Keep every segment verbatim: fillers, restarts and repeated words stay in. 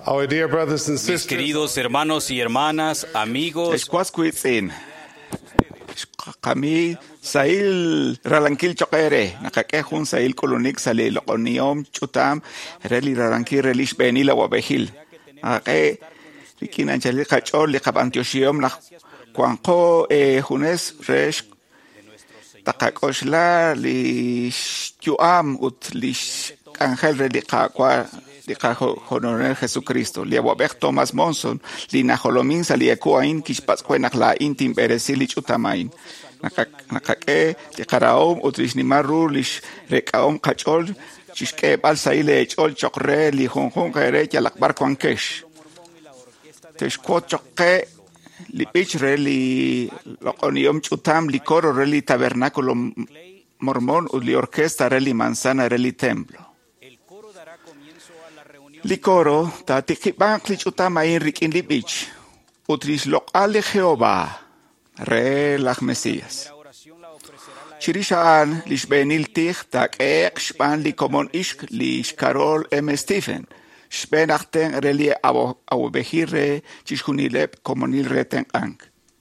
Our dear brothers and Mis sisters, queridos hermanos y hermanas, amigos, Esquasquitsin. Kami sail ralankil chokere. Nakakehun sail kolonik salil oniom chutam reli ralankil relish benila wabehil. Ake likin anjali kachor likab antiochiom la kwanko hunes resh takakoshla lish chuam ut lish angel reli kakwa Lika honorer Jesucristo. Liabobek Thomas Monson, Lina Holomin Saliekuain, Kishpatsquenak la intim Beresilic Utamain. Nakake, Likaraom, Utrishnimaru, Lish Rekaom Kachol, Chishke Balsaile, Chol Chokre, Lihonhon Kere, Yalakbar Kwankesh. Teshko Choke, Lipich Reli, Loconium Chutam, Licoro Reli Tabernaculum Mormon, Uli Orquesta Reli Manzana Reli Templo. Licoro, ta tikibang klich utamain rikin libich, utris lokal Jehová, re lach Mesías. Chirishaan lish benil tich tak ek span li komon ishk lish Karol M. Stephen, spenachten relie abo abo behirre chishkunilep komonil reten ang.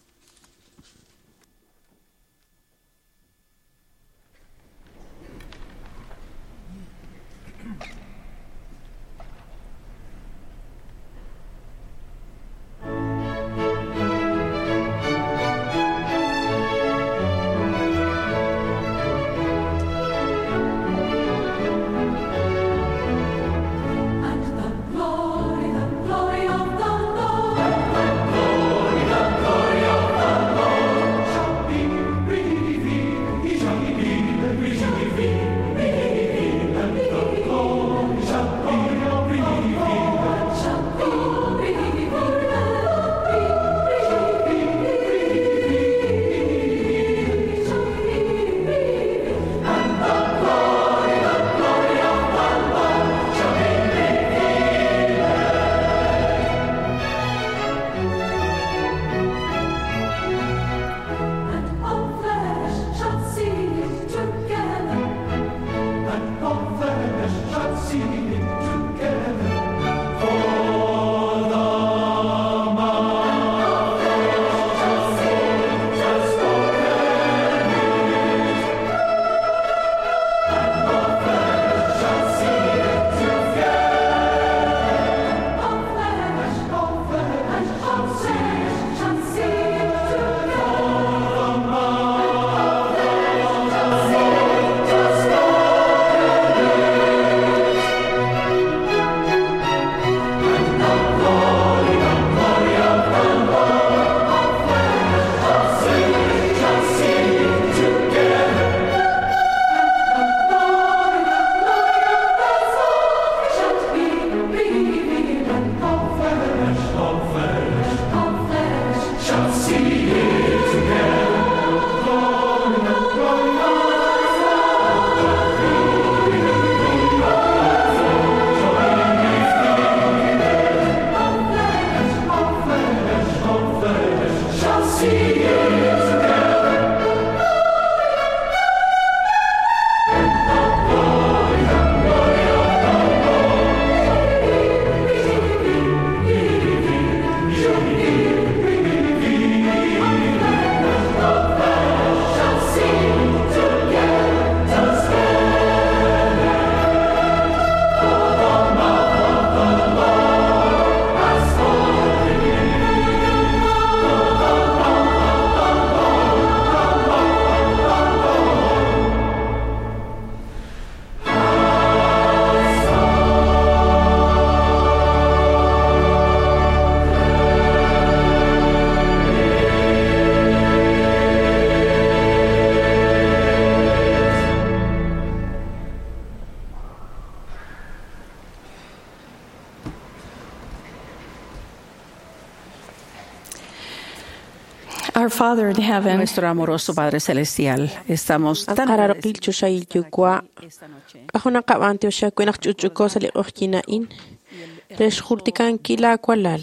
Our Father in heaven, Nuestro amoroso Padre Celestial, estamos tan agradecidos esta noche. Ahona kabante osha kuenak chuchuko sali ojina in. Resh khurtikan kila kwalal.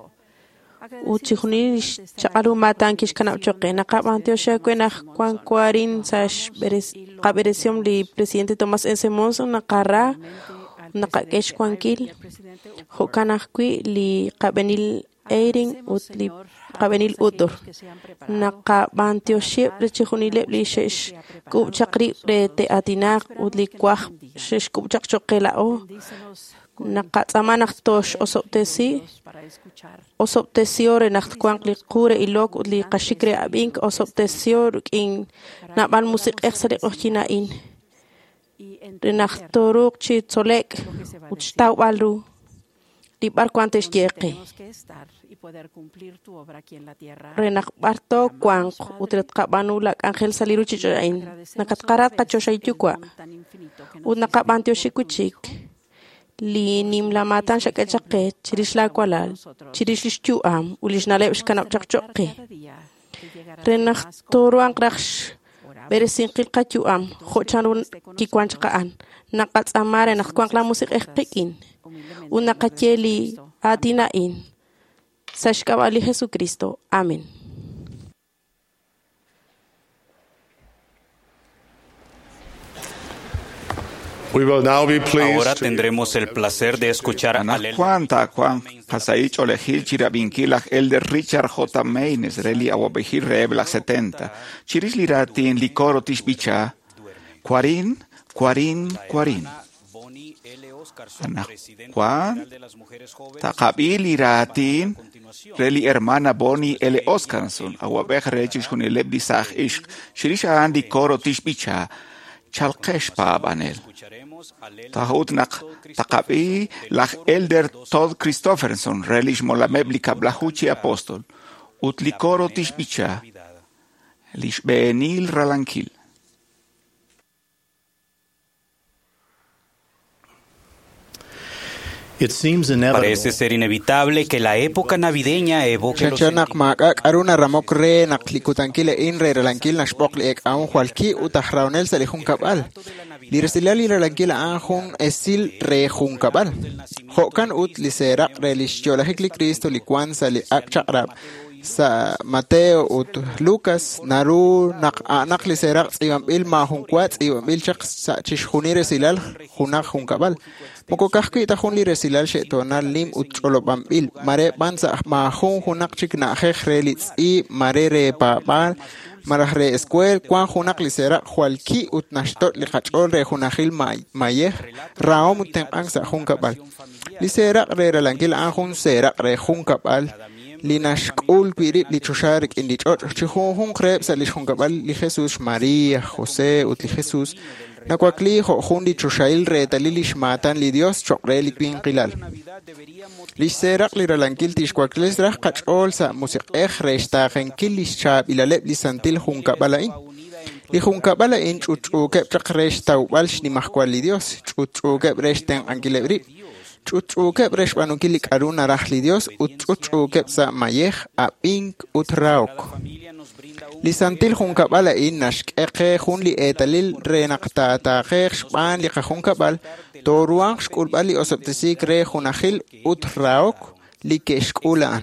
Uchihuni chaqalu matan kish kana choqena kabante osha kuenak kwan kwarin sash beres qaberesium li presidente Thomas S. Monson naqara naqakesh kwankil hokanaqui li qabenil Eiring ut li qabenil udur naqa bantioship rechihunile li shesh kub chakri re te atinaq ut li kwaj shesh kub chak choqelao naqa tsamanaq tosh osoptesi osoptesiore nacht kwanq li qure ilok ut li qashikre abink osoptesior in nabal musik exsari ochina in renaxtoruk chi tsolek ut stau balru li barquantes yeqi renak barto kwanq utret qabanu lak angel saliru chichain nakat qarat qachoshaytukwa ut naqabantio shikuchik li nim la matan shakachaqe chirish la kwalal chirish lishtuam ulish naleb shkanab chaqchoqi renak toruan qrax beresin qilqatuam khochanun kikwanchqaan naqat amare nak kwanqla musik eqqikin una qacheli atinain Sashkabali Jesucristo. Amén. We will now be pleased. Ahora tendremos el placer de escuchar a Ana cuanta Juan Pasaich Olejil Chirabinkilach Elder Richard J. Maynes Reli Awabehir Reblach setenta Chiris Liratin Licoro Tishbicha Quarin Quarin Quarin Ana Juan Taqabil Liratin Reli hermana Bonnie L. Oscarson Awabeh Rechish Hunileb Disach Ish Chiris Andi Coro Tishbicha Chalkesh Pabanel Tahutnak Takabi Lach Elder Todd Christopherson Relish Molameblika Blahuchi Apostol Utlikoro Tishbicha Lish Benil Ralankil. Parece ser inevitable que la época navideña evoque los aruna ramok re naklikutanquile inre relankil nashpokli ek aun hualki utahraunel selihun kabal. Liresilali relankil anjun esil re jun kabal. Hokan ut lisera relishcholahikli Cristo likwansa li akchakrab. Sa Mateo ut Lucas naru nak anak lisera iwam il ma jun kwat iwam il chak sa chishunire silal junak jun kabal. Moko kahki tahun li resilal shetonal lim ut cholobam il mare bansa ma jun junak chik na jejrelitz i mare re papal marah re escuel kwan junak lisera hualki ut nashtot li khachol re junajil mayeh raom ten angsa jun kabal lisera re relankil anjun sera re jun kabal linashkul piri lichusharik in lichot chihun hun kreb sa lishun kabal li Jesus María José ut li Jesus nakwakli hun lichushail re talilish matan li Dios chokre li pinqilal liserak li relankil tishkwakles rah kachol sa musik ech reshtagen kilish chab ilaleb li santil hun kabalain li hun kabalain chuchukeb chakresh tawbalsh ni mahkwal li Dios chuchukeb reshten ankilebri Chuchukeb reshbanukilik aruna rahli Dios utchuchukeb sa mayeh a pink utraok. Lisantil junkabala innashk eke jun li etalil renakta taaqeq shban li junkabal toruan shkulbali osoptisik re junajil utraok li keshkulaan.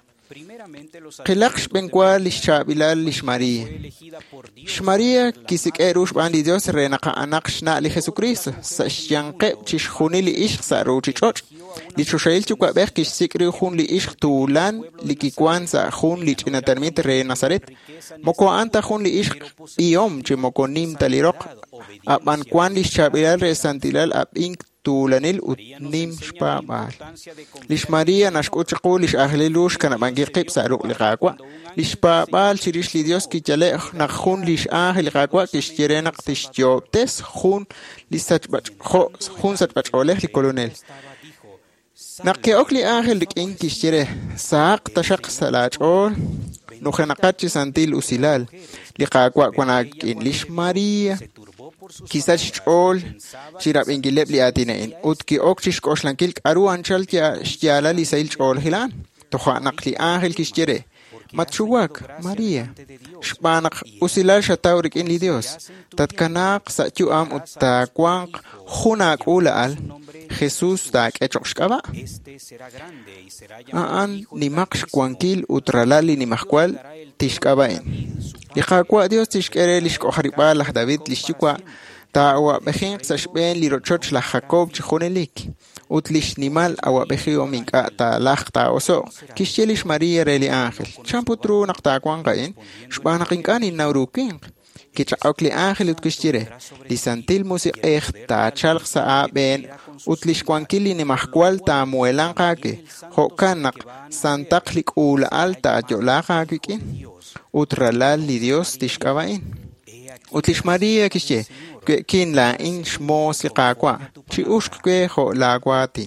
Qilaqsh benkwa li shabilal li shmaria. Shmaria kisik erush bandi Dios renaqa anaq shna li Jesucristo sa shyanqeb chishjuni li ishq sa ruchichoch li chushail chukwa beh kish sikri jun li ishq tulan li kikwan sa jun li chinatermit re Nazaret moko anta jun li ishq iyom che moko nim talirok aban kwan li shabilal re santilal ab ink tulanil utnim shpabal lish Maria nashkuchqu lish ahlilush kana bangi qib saruq liqaqwa lish babal chirish li Dios kichale nakhun lish ahli liqaqwa kishtirena qtishjobtes khun lisachbach kho khun sachbach oleh li colonel naqi okli ahli likin kishtire saq tashaq salachol nukhanaqachi santil usilal liqaqwa kwanak in lish Maria Kisach ol chirab ingileb li atinain utki okchish koshlankil aru anchal kya shtiala li sail ol hilan toha naqli angel kishtire matchuwak Maria shpanak usilal shatawrik in li Dios tatkanak sa am uttakwang hunak ulal Jesus tak echokshkaba aan nimaksh kwankil utralali nimakwal tishkabain Liqaqwa Dios tishkere lishko haribal David lishikwa Ta awa behin sashben lirochoch la Jacob chijonelik. Utlish nimal awa behi omika ta lachta oso. Kishelish Maria reli ángel. Champutru nakta kwangain. Shbana kinkani nauruking. Kichaokli ángel utkishtire. Lisantil musik echt ta chalq saa ben. Utlish kwankili ni mahkwal ta muelan kake. Hokanak santaklik ula alta jola kakikin. Utralal li Dios tishkabain. Utlish Maria kishye. Kin la in shmo sikakwa. Chi ushkwe ho lagwatin.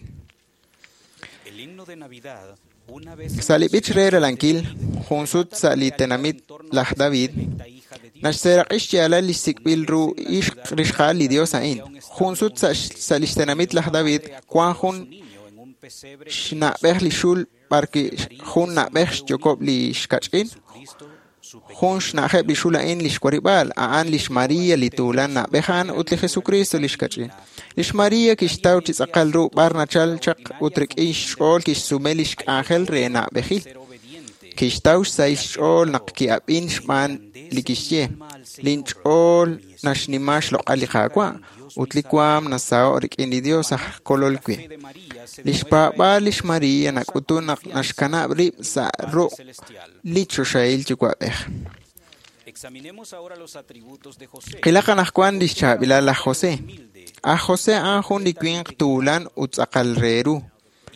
Salibich re relankil. Hunsut salitenamit lah David. Nashserak ishtiala li sikbil ru ishk rishkhal li Dios ain. Hunsut salishtenamit lah David. Kwan hun shnabeh li shul barki hun nabeh shjokob li shkachin. Hunsh naħeb li xulaqin li xkwaribal, għan li xmarija li tulan naqbeħan ut li Jesucristo li xkaċin. Li xmarija kix taw ċizaqal ru barna ċalċaq utrik ix xol kix sume li xkāħel re naqbeħil. Kix taw xsaj xol naqki abin xman li kixje. Li nċol naxnimax loqal li xaqwa. Ut li kwam nasaw rikin li Dios aħ kolol kwi. Lixpaqba lix Maria nakutu naxkanabri sa ro licho xail chikuabej. Qilaqa naxkuan lixchabila la José. A José anjun likwin tulan utzaqal reru.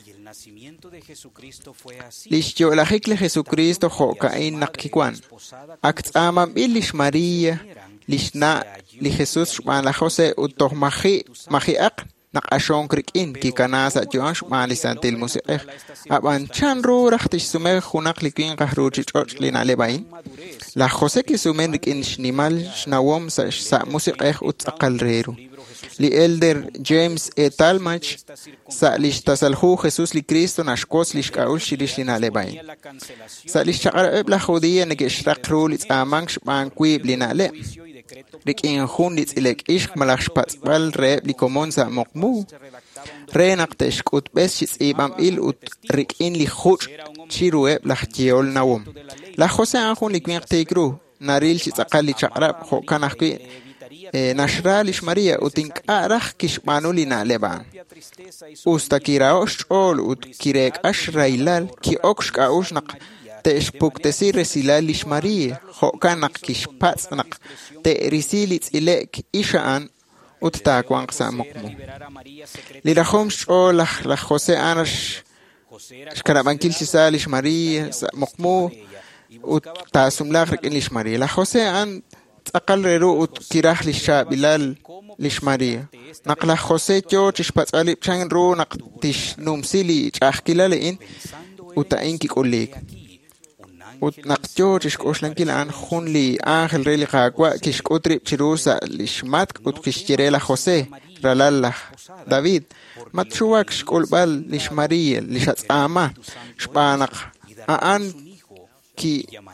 Lixyolajik li Jesucristo jokain naqkikuan. Aktzamam il lix Maria lixna li Jesús xman la José utoh maji majiaq. Naqashon krikin ki kanasa josh mali santil musiqeh aban chan ru raxtish sume khunaq likin qahruchi choch lina lebain la José ki sumen rikin shnimal shnawom sa sa musiqeh utzaqal reru li elder James etalmach sa lishtasalhu Jesús li Cristo nashkos lishkaul shilish lina lebain sa lishchaqar la judía nekishraqru li tsamang shban kwib lina le Rikin hun litzilek ishq malax patzbal re likomon sa mokmu. Re naqtesh kut bes shitz ibam il ut rikin li khuch chirueb laxtiol nawum. La José anjun likwin qteikru naril shitz aqal li chaqrab ho kanaqki nashra lish Maria utink araj kishmanu li naleban. Usta kiraosh ol ut kirek ash railal ki okshk aush naq Tesh puktesi resilal lish Maria, hokanak kish patsnak, te risilit ilek ishaan ut takwang sa mokmu. Lirahom shol la José anash shkarabankil sisa lish Maria sa mokmu ut tasumlak rikin lish Maria. La José an takal reru ut kirah lisha bilal lish Maria. Nak la José cho chish patsalip chang ru nak tish numsili chahkilalein utain kikolik. Ut naqtyo chishkoshlanki la anjun li ángel re li qaqwa kishkotrib chirusa lishmatk ut kishchire la José ralala David matchuwak shkolbal lish Maria lishatzama shpanaq aan ki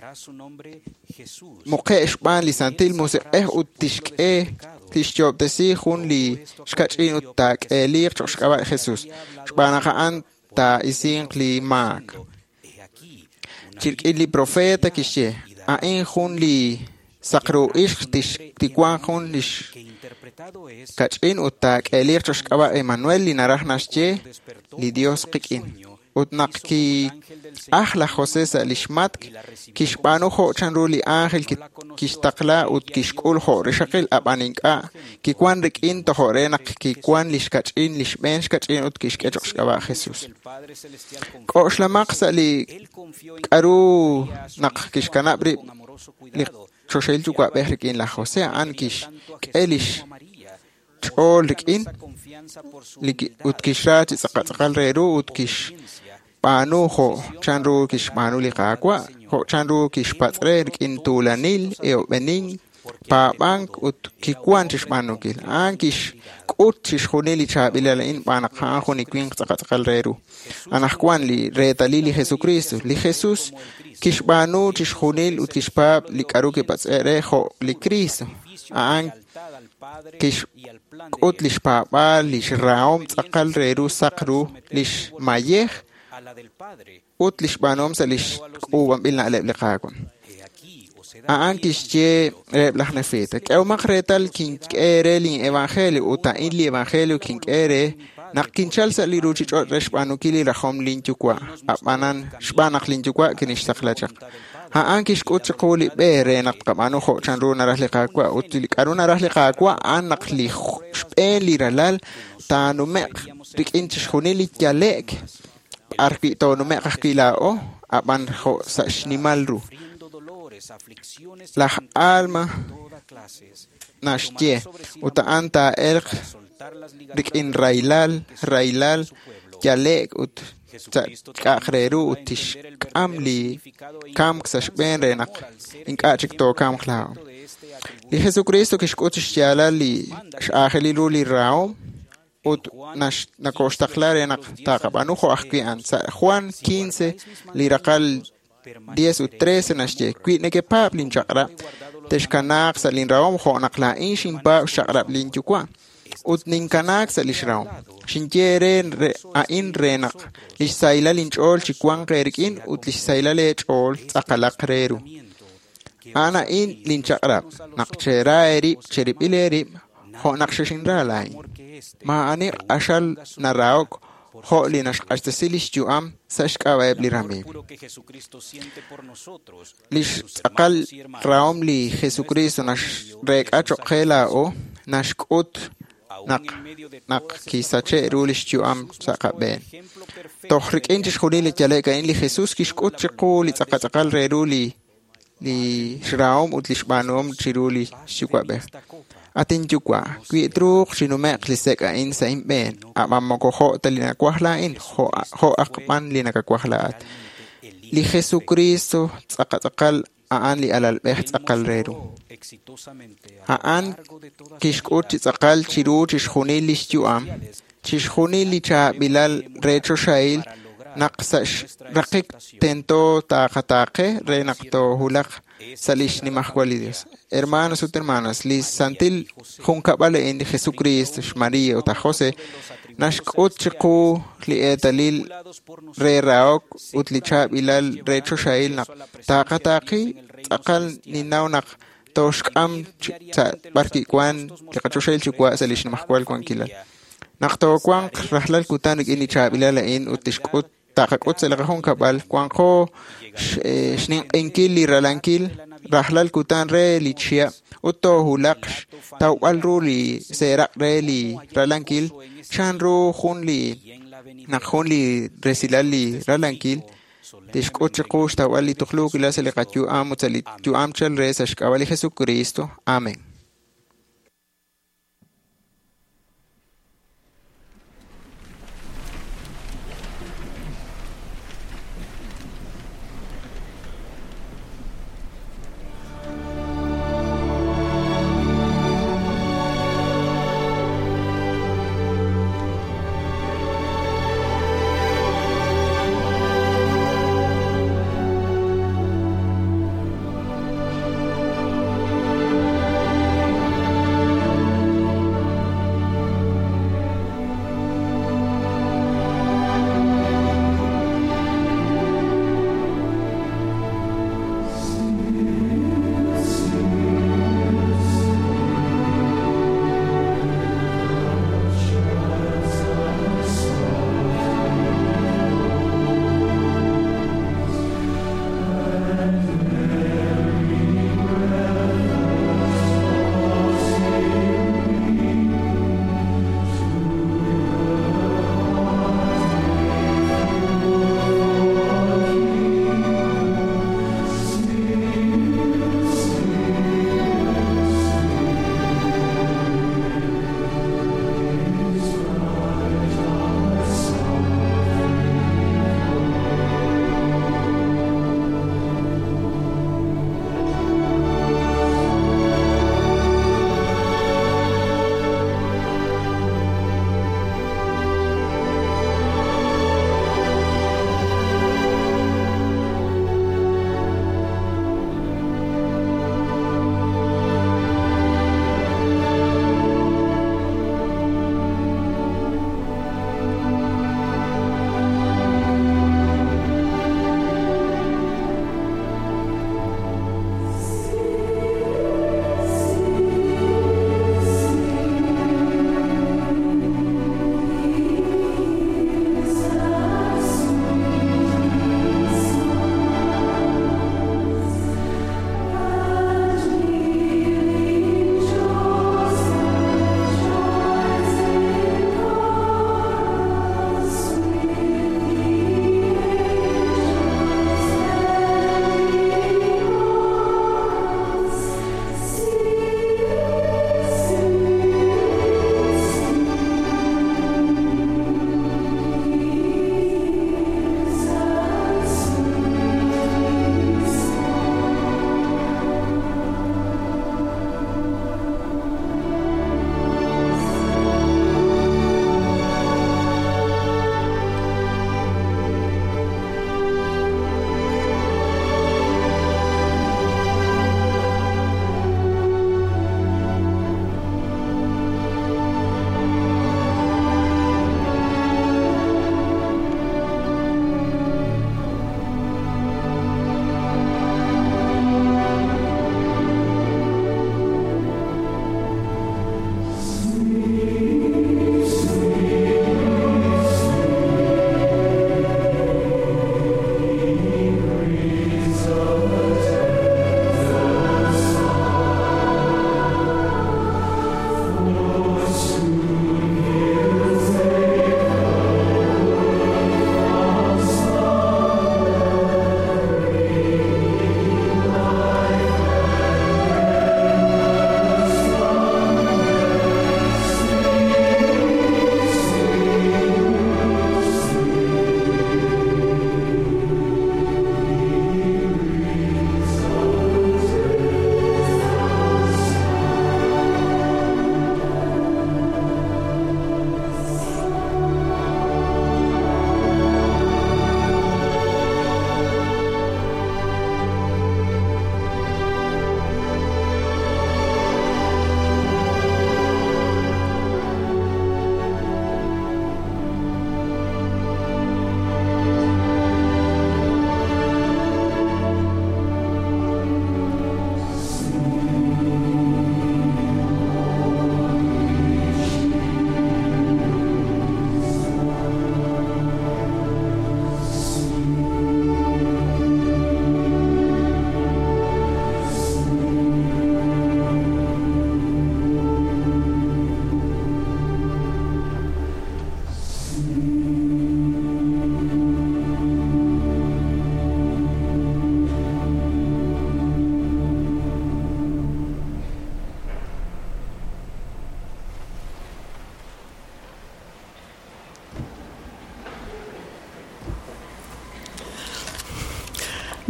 muqe shpan li santil musiqeh ut tishk'e tishchobtesi jun li shkach'in ut tak'elir choshkaba Jesús shpanaq aan ta isin li mak Chirkili profeta kishe a en jun li sakru ish tish tikwan jun lish kachin utak elir choshkaba Emmanuel li naraj nashche li Dios qikin utnak ki ahla José sa lishmatk kishpanu ho chanru li ángel kishtaqla ut kishkul ho rishaqil abaninka kikwan rikin to horenak kikwan lish kachin lish bench kachin ut kishke choshkaba Jesús Koshla maqsa li karu nak kishkanabri li choshel chukwa behrikin la José an kish elish chol rikin li ut kishrat tsaqal reru ut kish panu ho chanru kish panu li qaqwa ho chanru kish patre rikin tulanil eo benin pa bank ut kikwan chish panu kil an kish ut chish khunili chabila in pana khan ni kwin tsaqal reru anakwan li retali li Jesucristo li Jesús kish panu chish khunil ut kish pap li karu ke patsere ho li Cristo an kish ut lish papa lish raum tsaqal reru saqru lish mayeh ut lish banom sa lish ubam bilna aleb liqakon aan kishje reblachnefete. Keu makretal kin ere lin evangelio uta in li evangelio kin ere nak kinchal sa liruchi chot reshbanu kili rahom lin chukwa. Apanan shbanak lin chukwa kinishtaqlachak. Haan kishkut quli bere nak qabanu kho chanru narahli qaqwa utli karuna rahli qaqwa an naqli shben li ralal tanu mek rik inch khunili kyalek arki to no mek qilao apan kho sa shnimalru la alma nashtie uta anta elq rik in railal railal kyalek ut kaqreru utish kamli kam ksashben renak inkachik to kam khlao li Jesucristo kishkotish yala li shaheli li rao ut nash nakostaklar renak taqabanu kho akhi an Juan quince li raqal diez u trece nashje kwine ke pablin chaqra teshkanak salin raom kho nakla in shimpa shaqra blin chukwa ut ninkanak salishraum shinjeren a in renak lisayla linchol chikwan qerkin ut lisayla lechol tsaqalaqreru ana in linchaqra naqcheraeri cheripileri ho naqshishinralai ma ani ashal naraok ho linashqastasilis juam sashqawaib lirami lish aqal raum li Jesucristo nash reqacho qela o nashqut nak nak kisache rulish juam saqaben tohrik inch khulili jaleka in li Jesus kishqut chiquli tsaqaqal reruli li shraum utlish banom chiruli shukwabe atin chukwa kwi truk shinumek liseka in sa imben amamoko ho talina kwahla in ho ho akpan lina kakwahlaat li Jesucristo tsaqaqal aan li alal beh tsaqal reru aan kishkut tsaqal chiru chishkhuni lishjuam chishkhuni licha bilal recho shail naqsash raqiq tento taqataqe renaqto hulaq salish ni mahwalidios hermanos y hermanas li santil junkabale en Jesucristo María o José nashkut chiqu li etalil re raok utlicha bilal recho shail naq taqataqi taqal ninaunak toshkam cha barki kwan liqacho shail chukwa salish ni mahwal kwan kilal naqto kwan rahlal kutan ini cha bilal en utishkut taqakut selaqhon kabal kwanqo shnin inkil li ralankil rahlal kutan re lichia utto hulaq tawal ruli seraq re li ralankil chanru khunli nakhunli resilali ralankil tishkut chiqush tawal li tukhluq ila seliqatu amutali tu amchal re sashkawali Jesucristo amen.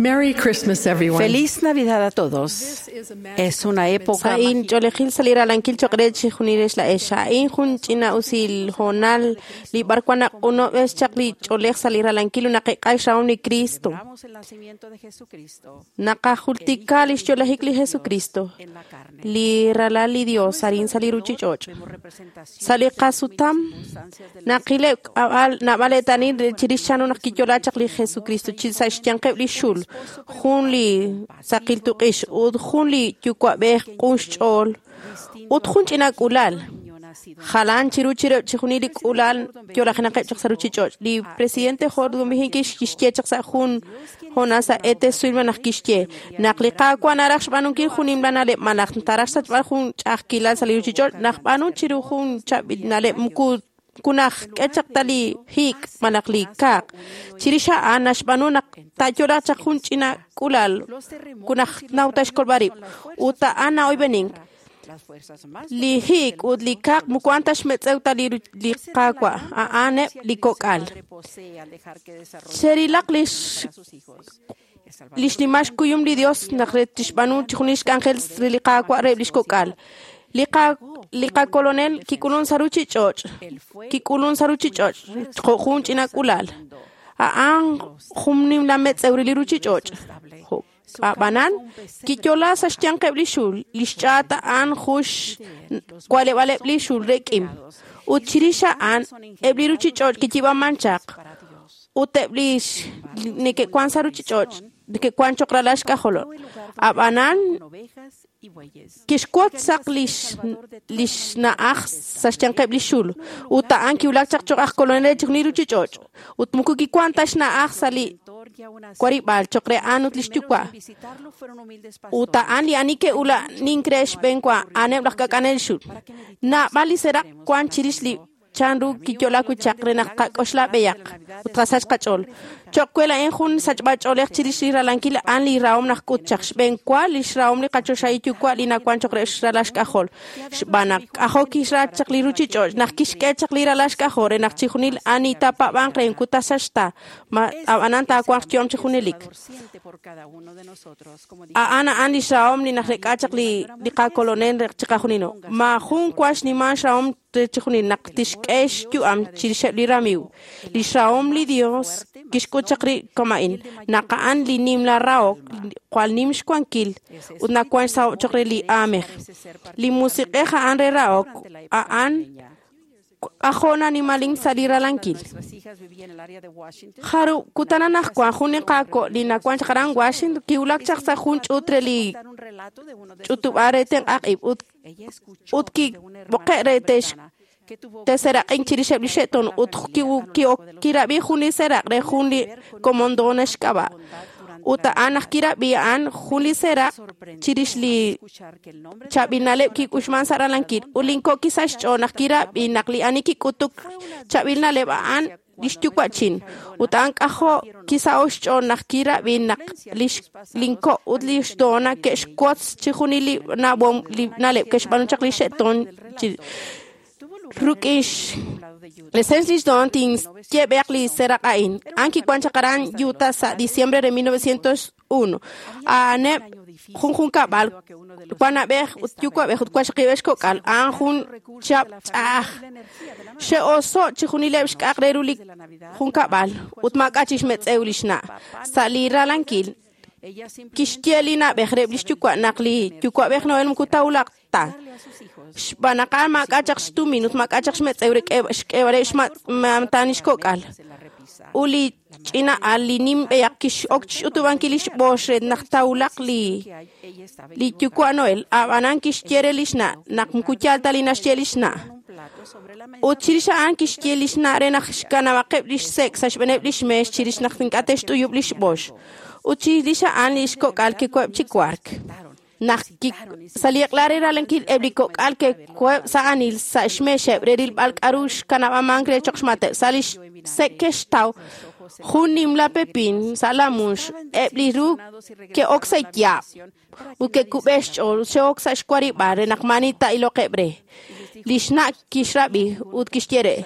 Merry Christmas, everyone. Feliz Navidad a todos. Es una época Sain jolehil salira lankil chokret chihuniresh la esha. In hun china usil honal li barkwana uno es chakli choleh salira lankil una kekay shaun ni Cristo. Nakahultikal is jolehikli Jesucristo. Li ralali Dios sarin saliruchi choch. Salikasutam nakile al nabaletani chirishanu nakijola chakli Jesucristo. Chisa ishtiankebli shul. Hunli sakil tuqish ud hunli yukwa beh qunchol ud hunchina kulal Jalan chiru chiru chihunili kulal yo la genake chaksaru chichoch li presidente jordo mihinkish kishke chaksa hun honasa ete suilman kishke nakliqa kwa narax banunkin hunim banale malak tarax sat hun chakilal saliru chichoch nakbanu chiru hun chabinale mku kunah kechaktali hik manakli kak chirisha anash banuna tayola chakun china kulal kunah nautash kolbari uta ana oibening li hik ud li kak mukwantash metzeuta li li kakwa a ane li kokal serilak lish lish nimash kuyum li Dios nakretish banu chunish angel li kakwa re lish kokal Lika lika colonel kikulun saruchi choch kikulun saruchi choch khun china kulal a an khumnim la met eurili ruchi choch a banan kichola sashtian keblishul lishata an khush kwale wale blishul rekim uchirisha an ebliruchi choch kichiba manchak uteblish neke kwan saruchi choch de kwan chokralash kaholo a banan Kishkwat sak lish lish na ach sashtian keblishul uta anki ulak chak chok ach kolonel chukniru chichoch ut muku ki kwantash na ach sali kwaribal chokre anut lishtukwa uta anli anike ula ninkresh benkwa anem lak kakanel shul na bali serak kwan chirishli chanru kichola ku chakre na kakoshla beyak utrasach kachol chokwela en hun sachba cholek chirishira lankila anli raum na kutchak benkwa lish raum ni kachoshay tukwa lina kwan chokre shralash kahol bana aho kisra chakli ruchi chol na kishke chakli ralash kahore na chihunil ani tapa bankre en kutasashta ma ananta kwan chom chihunelik a ana anli raum ni na rekachakli dika kolonen chikahunino ma hun kwash ni man raum chihunil naktish kesh tu am chirishli ramiu li raum li Dios kishko chakri kamain nakaan li nim la raok kwal nim shkwankil una kwan sa chakri li ameh li musiqe ha an re raok a an ajona ni maling salira lankil haru kutana na kwa hune kako li na kwan chakaran Washington ki ulak chaksa hun chutre li chutu areten akib ut utki boqeretesh Tesera en chirishe blisheton ut ki ki kirabi huni sera re huni komondonesh kaba uta anak kirabi an huli sera chirishli chabinale ki kushman sara lankit ulinko kisash chona kirabi nakli aniki kutuk chabinale an lishtukwachin utan kaho kisaosh chona kirabi nak lish linko udlish dona kesh quotes chihunili na bom nale kesh banchak lisheton Rukish Lesenslich Dontings que Berli será cain Anki Quanchacaran Utah sa diciembre de mil novecientos uno a ne Junjun Cabal Juana Ber Utyukwa Ber Quachkivesh Kokal Anjun Chap Ah She oso Chihunilevsk Agrerulik Jun Cabal Utmakachish Metzeulichna Salira Lankil Kishtielina Behreblish Tukwa Nakli Tukwa Ber Noel Mkutaulak Ta Banakal makachak stu minut makachak met eurek evaresh mamtanish kokal uli china alinim beyakish okch utubankilish boshe naktaulak li li tukwa noel abanankish kierelishna nakmkuchal talinash chelishna uchirisha ankish chelishna renach kana maqeblish sex ashbeneblish mesh chirish naktinkatesh tuyublish bosh uchirisha anish kokal ke kwepchikwark Nakki saliak lari ralankil ebliko alke kwe sa anil sa shmeshe redil balk arush kanaba mangre chokshmate salish sekesh tau hunim la pepin salamush ebliru ke oksaya uke kubesh ol se oksash kwari bare nakmanita ilo kebre lishna kishrabi ut kishtiere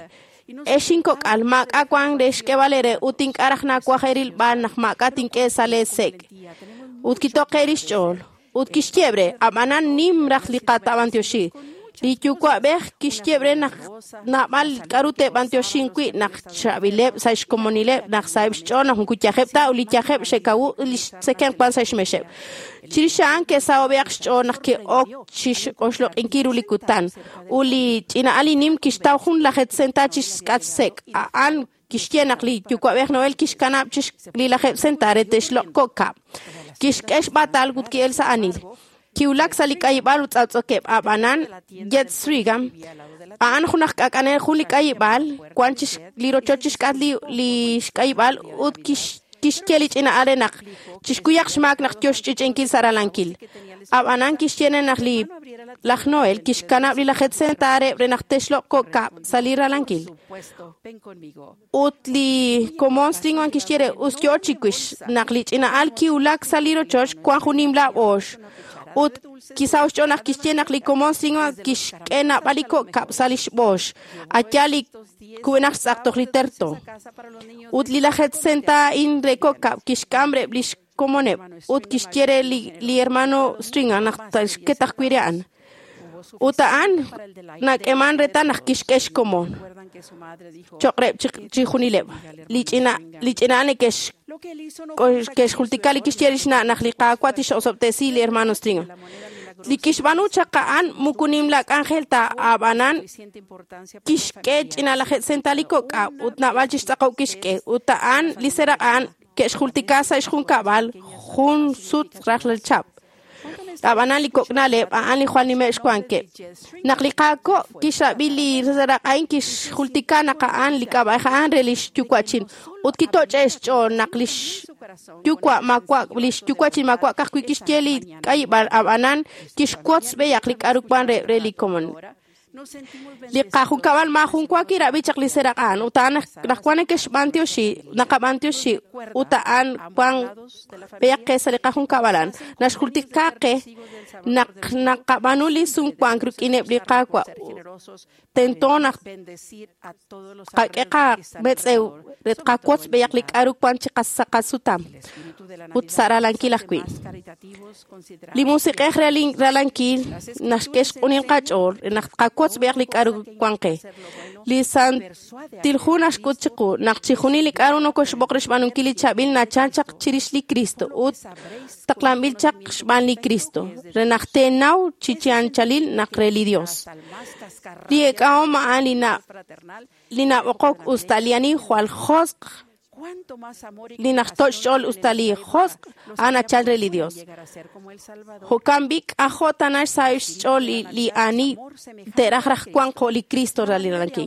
Eshinkok al mak akwan desh que valere utink arachna kwajeril ban makatin que sale sek. Utkito kerish chol. Utkishtiebre amanan nim rachliqata bantioshi. Lichukwa beh kishtiebre na na mal karute bantioshinkwi na chabileb saish komonile na saibsh chona hunkuchahepta ulichahep shekau ulish seken kwan saish meshep. Chirishan que sao beach chona ke ok chish oshlo inkiruli kutan. Uli china ali nim kishtau hun la het sentachis katsek. An kishtienak li chukwa beh noel kishkanap chish li la het sentare teshlo koka. Kishkesh batal gut ki elsa anil. Kiulak salik ayibal utsatsokep abanan jet srigam. Aan hunak kakane hulik ayibal kwanchish lirochochish katli li shkayibal ut kish kishkelich ina arenak. Chishkuyak shmak nak choshchich enkil saralankil. Abanan kishtiene nak li lachnoel kishkanab li lachet sentare renak teshlo koka saliralankil. Ut li komonsting wan kishtiere ustyochikush nak lich ina al kiulak salirochoch kwan hunim la osh. Ut kisaus chonak kishtianak li komonsting wan kishkena baliko kap salish bosh. Achali kuenak saktok literto. Ut li lachet senta in reko kap kishkambre blish komone. Ut kishtiere li, li hermano stringa nak ketak kuirean. Utaan nak eman reta nak kishkesh komon. Chokrep chihunileb. Lichina lichina ne kesh kesh hultikali kishtieris na nak liqa kwatish osoptesi li hermano stringa. Likishbanu chakaan mukunim lak angel ta abanan kishkech ina la sentaliko ka utna balchish taqaw kishke utaan liserakan kesh hultikasa ishun kabal hun sut rahlal chap. Abanan li koknale aan li juan nimesh kwanke naklikako kisha bili zarakain kish hultikana kaan li kabahan relish tukwachin utkito checho naklish tukwa makwa lish tukwachin makwa kakwi kishteli kai bar abanan kish quotes be yaklik arukban reli common li kahun kabal mahun kwa kira bichak li serakan utaan nakwane kesh bantioshi nakabantioshi utaan kwang beyak kesa li kahun kabalan nashkultikake nak nakabanuli sun kwang kruk inep li kakwa tentona kakeka betseu ret kakwats beyak li aruk kwan chikasakasutam utsara lankilak kwi li musik eh relankil nashkesh kunin kachor nak kakwats beyak li aruk kwanke li san tilhunash kutchiku nak chihuni li aruno kosh bokrish banun kili chabil na chanchak chirish li Cristo ut taklambil chak shban li Cristo renakte nau chichian chalil nakreli Dios li ekao maan lina lina okok ustaliani hual hosk lina tochol ustali hosk ana chalreli Dios hokambik ajotanash saish choli li ani terajraj kwanko li Cristo raliranki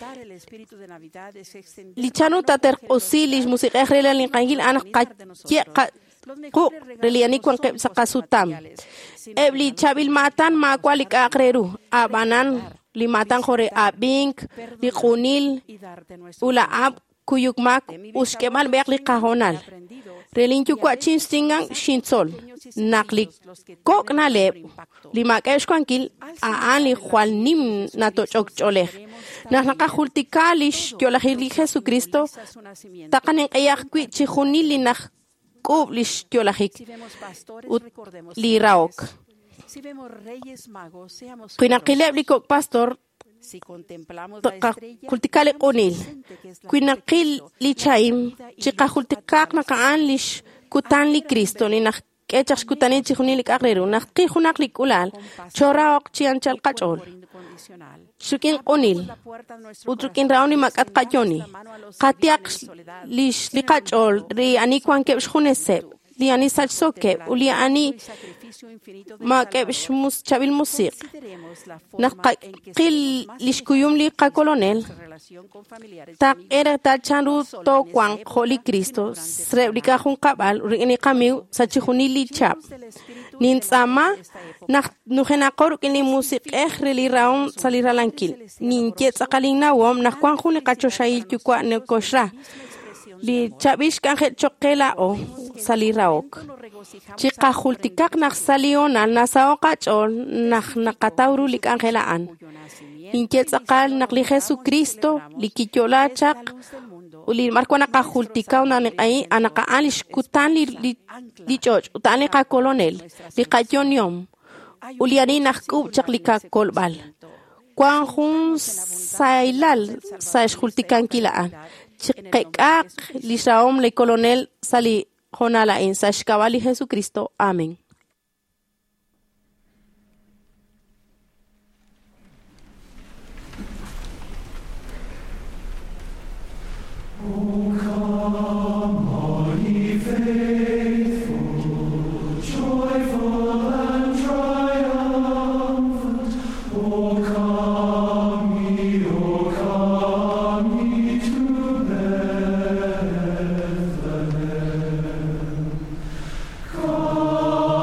li chanu tater osilis musik ehrela li kangil anak kye ku reliani kwan ke sakasutam ebli chabil matan ma kwalik akreru abanan li matan jore abink li kunil ula ab kuyukmak uskemal beak li kahonal relin chukwa chin stingang shinsol naklik kok naleb li makesh kwankil aan li jual nim nato chok cholej nak nakahultikalish kyolahili Jesucristo takanen ayak kwi chihunil li nak kub lish kyolahik li raok Kuinakileb li kok pastor kultikale konil kuinakil li chaim chika kultikak nakaan lish kutan li Cristo ni nak kechak kutani chihuni li kakreru nak kihunak li kulal choraok chianchal kachol shukin konil utrukin rauni makat kachoni katiak lish li kachol ri ani kwanke shunese li ani salsoke uli ani ma kebish mus chabil musik naqil lishkuyum li qa colonel ta era ta chanru to kwang holy Cristo sreblika hun qabal rini qamiu sachihuni li chap nin sama nak nuhena qor kini musik ehre li raun salira lankil nin ke tsaqalina wom nak kwang hun qacho shayil tukwa ne koshra li chabish kan het chokela o saliraok. Chiqajultikaq naq salional nasaoqach'ol naq naqatawru lik'angelaan. Inquetz'aqal naq li Jesucristo likiyolachaq uli markwana qajultikaw naniqay anaqa'an lixkutan li li ch'och' utan li qa colonel li qayonyom uli ani naq k'ub chaq li ka kolb'al. Kwan jun saylal saxjultikankilaan. Chiqeqaq li shaom li colonel sali jonala en sashkawali Jesucristo. Amén. God.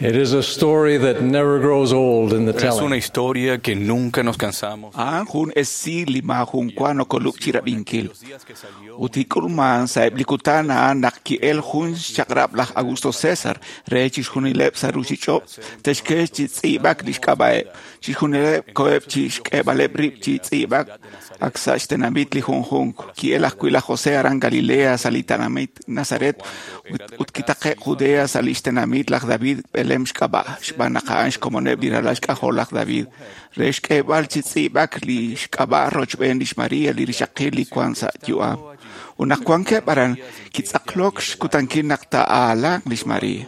It is a story that never grows old in the Es una telling. historia que nunca nos cansamos. An hun esi lima hun kwano koluk chira binkil. Utikul man sa eblikutana nakki el hun chakrab lah Augusto César. Rechis hun ilep saruchichop. Teshke chits ibak lishkabae. Chis hun ilep koeb chish kebalep rip chits ibak. Aksash tenamit li hun hun. Ki el akwila José aran Galilea salitanamit Nazaret. Utkitake Judea salishtenamit lach David elem shkaba. Shbanakaansh como nebdiralash kaholach David. Resh kebal chits ibak li shkaba rochben lish Maria li rishakil li kwansa yuam. Unak kwanke paran kitsaklok shkutankin nakta ala lish Maria.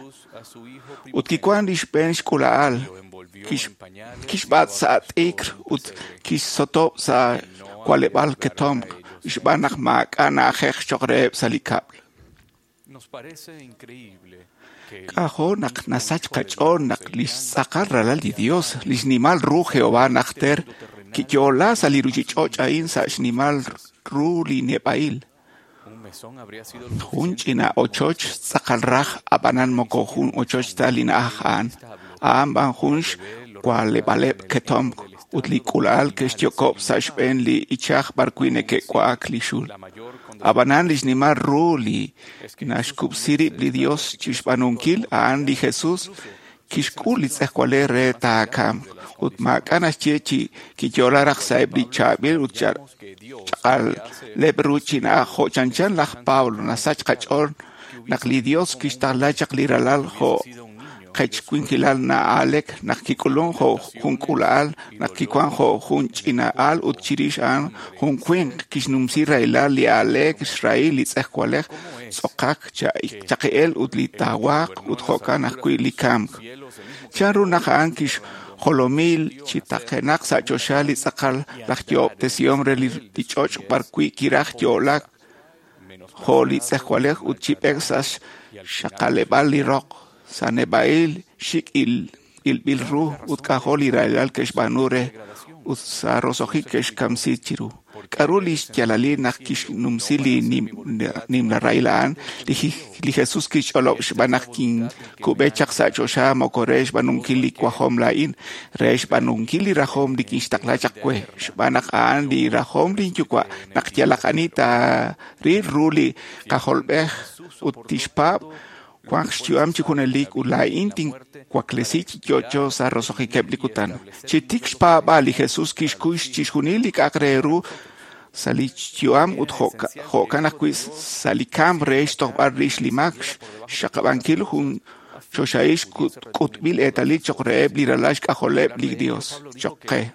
Utkikwan lish ben shkulaal. Kish kish bat sa ikr ut kish sotop sa kwalebal ketom. Shbanak mak ana khekh shogreb salikab. Nos parece increíble que Kaho nak nasach kachon nak lish sakar rala li Dios lish nimal ru Jehová nakter ki yola saliruchichoch ain sa shnimal ru li nepail. un mesón habría sido Hun china ochoch sakalraj abanan moko hun ochoch talin ahan. Aamban hunsh kwalebalep ketom utlikulal kestiokob sashben li ichach barkuine ke kwak lishul. Abanan lish nimal ru li nashkub sirib li Dios chishbanunkil aan li Jesus kishkul itzehkwale re taakam. Ut makanas chechi ki yolarach saib li chabil ut chakal lebruchina ho chanchan lach Pablo nasach kachon nak li Dios kistalachak li ralal ho kachquinkilal na alek nak kikulon ho hunkulal nak kikwan ho hunchina al ut chirish an hunquin kisnumsi railal li alek Israel li tzehkwalech sokak chakel ut li tawak ut hokan akwi li kam. Charu nakaan kish Holomil chitakenak sa choshali sakal lakyo tesiom reli tichoch parkui kirach yolak holi sekwalek utchipek sas shakalebali rock sanebail shik il il bilru utkaholi railal keshbanure utsarosohi keshkamsi chiru karulish jalali nakish numsili nim nim la railan li li Jesus kish olosh banakin kubechak sa chosha mokoresh banunkili kwahom lain resh banunkili rahom di kish taklachak kwe banakan di rahom li chukwa nakjalakanita ri ruli kaholbeh utishpab Kwakshtuam chikunelik ulain tin kwaklesich yocho sa rosohi keblikutan. Chitik shpa bali Jesus kishkush chishunilik akreru salichuam ut hoka hokan akwis salikam reish tobar rish limaksh shakabankil hun shoshaish kutbil etalit chokreeb liralash kaholeb li Dios chokke.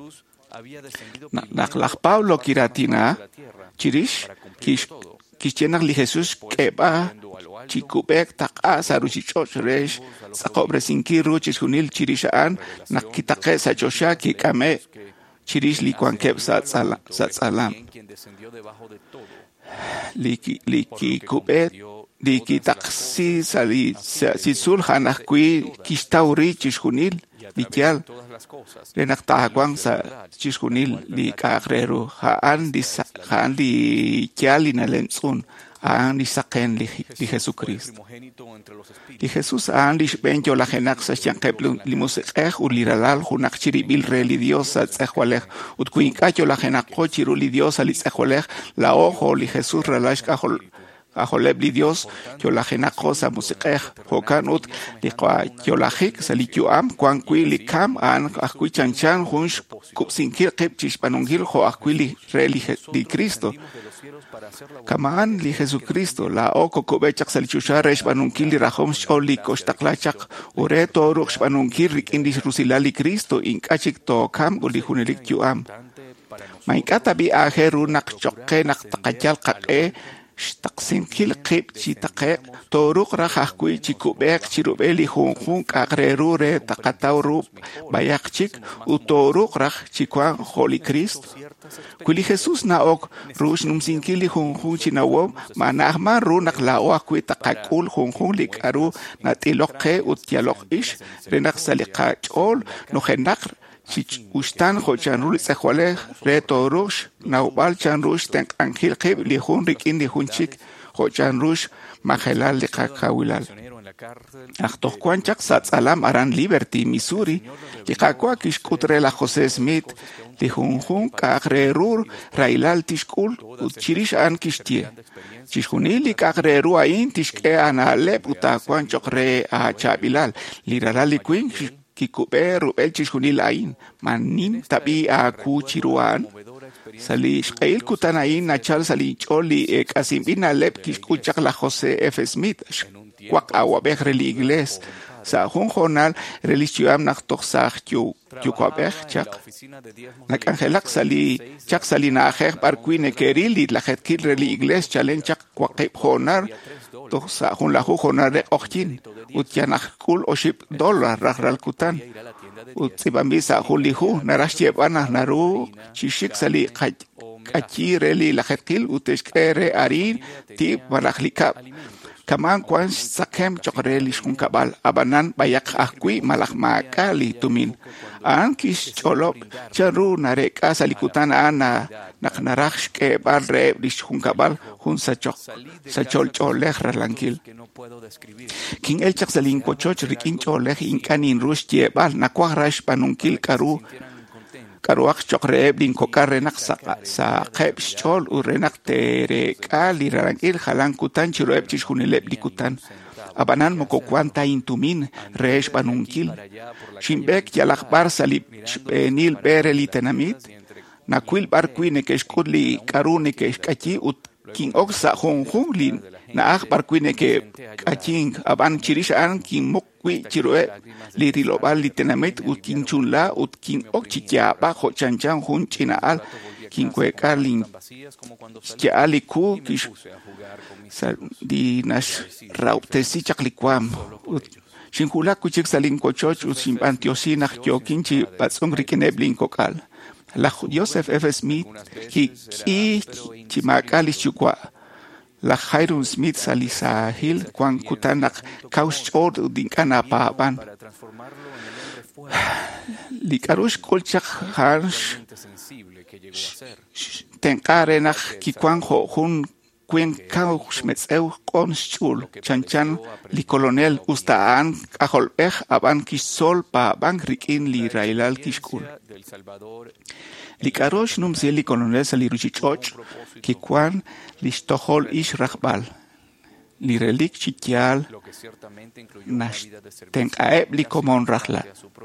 Naklach Pablo kiratina chirish kish kishtenak li Jesus keba chikubek taka saruchichoch resh sakobre sinkiru chishunil chirishaan nakitake sa chosha kikame chirish li kwankeb sa tsalam liki liki kubet liki taksi sali sisul hanakui kishtauri chishunil Litial, lenaktahakwang sa chishunil li kakreru haan di haan di kiali na lensun haan di saken li li Jesucristo. Li Jesus haan di benjo la genak sa chankep limusek uliralal hunak chiribil re li Dios sa tsehwalech ut kuinkacho la genak ko chiru li Dios ali tsehwalech la ojo li Jesus relash kahol Aholeb li Dios, yo la genako sa musikeh, hokanut, li kwa yo la hik, sa li am, kwan kui li kam, an, akui chan chan, hunsh, kup sinkir kip chishpanungil, ho akui li re li Cristo. Kamaan li Jesucristo, la oko kubechak sa li chushar, shpanungil li rahom shol li koshtaklachak, ure toruk shpanungil rik indis rusila li Cristo, inkachik to kam, uli hunelik yo am. Mainkata bi aheru nak chokke nak takajal kake, Shtaksin kil kip chitake toruk rahakui chikubek chirubeli hun hun kakreru re takatauru bayak chik utoruk rah chikwan Holy Christ. Kuli Jesus na ok rush num sinkili hun hun chinawom manahma ru naklao akui takakul hun hun likaru natiloke utialok ish renak salikachol no henak Chich ustan ho chanrul sekhwale re torush naubal chanrush tank angil khib li hun rik indi hun chik hochan rush majelal de kakawilal. Achtoh Kwanchak Satsalam Aran Liberty, Missouri, Likakwa Kishkutre la Jose Smith, Lijunjun Kagrerur, Railal Tishkul, Uchirish An Kishtie. Chishunili Kagreru Ain, Tishke Analep, Utakwan Chokre a Chabilal, Lirali Queen, Kikube, Rubel Chishunil Ain, Manin Tabi a Kuchiruan. Sali Shkail Kutanain, Nachal Sali Choli, Ekasimbina Lep Kishkuchak la Jose F. Smith. Kwak awabek reli igles sa hun jornal religiam nach toch sag ju ju kwabek chak nak angelak sali chak sali na kher par queen kerili la het kil reli igles challenge chak kwak jornal toch sa hun la jornal de ochin ut yanach kul oship dollar rahral kutan ut sibambi sa hulihu narashye bana naru chishik sali kachi reli la het kil uteskere arin ti malakhlika Kaman kwan sakem chokrelish kun kabal abanan bayak akwi malak makali tumin an kis cholop charu nareka salikutan ana naknarakh ke barre lish kun kabal hun sachok sachol choleh ralankil king el chak salin kochoch rikin choleh inkanin rush jebal nakwarash panunkil karu Karuak chokreeb din kokarenak sa sa keb chol urenak tere kali rangil halang kutan chiroeb chishunileb likutan abanan mo kwanta intumin resh banunkil shimbek yalakbar salib nil bereli tenamit nakwil barquine ke skudli karune ke kachi ut king oksa hong honglin na akbar quine ke kaching aban chirishan king mokwi chiroe li rilobal li tenamit ut king chunla ut king okchicha ba ho chanchan hun china al king kwe karlin cha aliku kish di nash rauptesi chaklikwam shinkula kuchik salin kochoch ut simpantiosin akyo kinchi patsong rikineblin kokal la Joseph F. Smith ki ki chimakali chukwa la Hiram Smith salisahil kwan kutanak kaushod dinkana paban likarush kolchak harsh tenkarenak ki kwan ho hun kwen kaush metzeu konschul chanchan li colonel ustaan aholpech aban kisol pa bankrikin li railal kishkul li karosh num se li colonel sali ruchichoch ki kwan li stohol ish rakbal li relik chitial nash tenkaeb li komon rakla